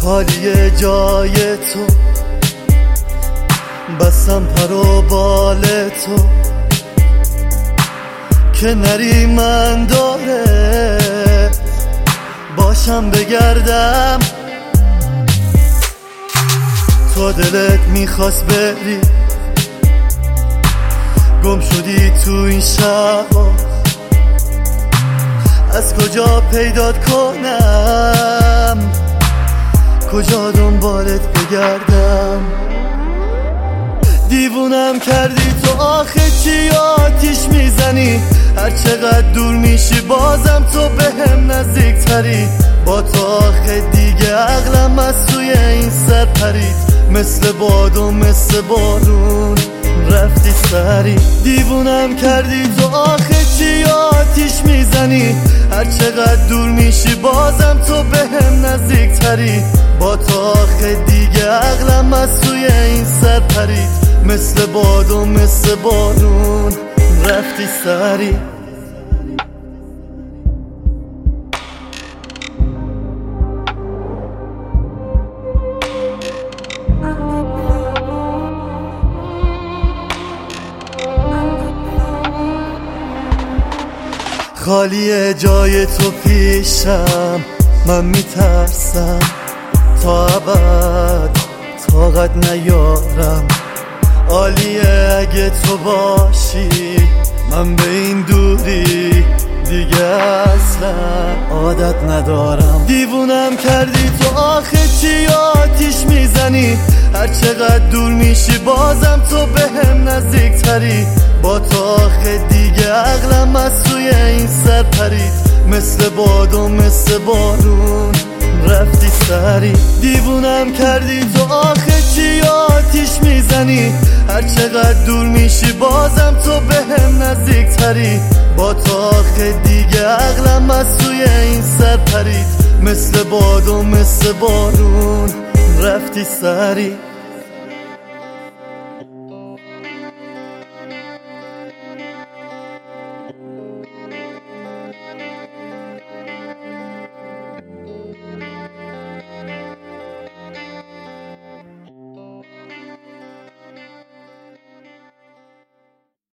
خالی جای تو، بستم پر و بال تو که نری من داره باشم بگردم. تو دلت میخواست بری، گم شدی تو این شبا، از کجا پیدات کنم، کجا دنبالت بگردم. دیوونم کردی تو، آخه چی آتیش میزنی؟ هر چقدر دور میشی بازم تو بهم نزدیکتری. با تو آخه دیگه عقلم از توی این سر پرید، مثل باد و مثل بارون رفتی سری. دیوونم کردی تو، آخه چی آتیش میزنی؟ هر چقدر دور میشی بازم تو بهم نزدیکتری. با تو آخه دیگه عقلم از توی این سر پرید، مثل باد و مثل بارون رفتی سری. خالی جای تو پیشم، من میترسم تا ابد طاقت نیارم. عالیه اگه تو باشی، من به این دوری دیگه اصلا عادت ندارم. دیوونم کردی تو، آخه چی آتیش میزنی؟ هر چقدر دور میشی بازم تو بهم نزدیکتری. با تو آخه دیگه عقلم از توی این سر پرید، مثل باد و مثل بارون رفتی سری. دیوونم کردی تو، آخه چی آتیش میزنی؟ هر چقدر دور میشی بازم تو بهم نزدیکتری. با تو آخه دیگه عقلم از توی این سر پرید، مثل باد و مثل بارون رفتی سری.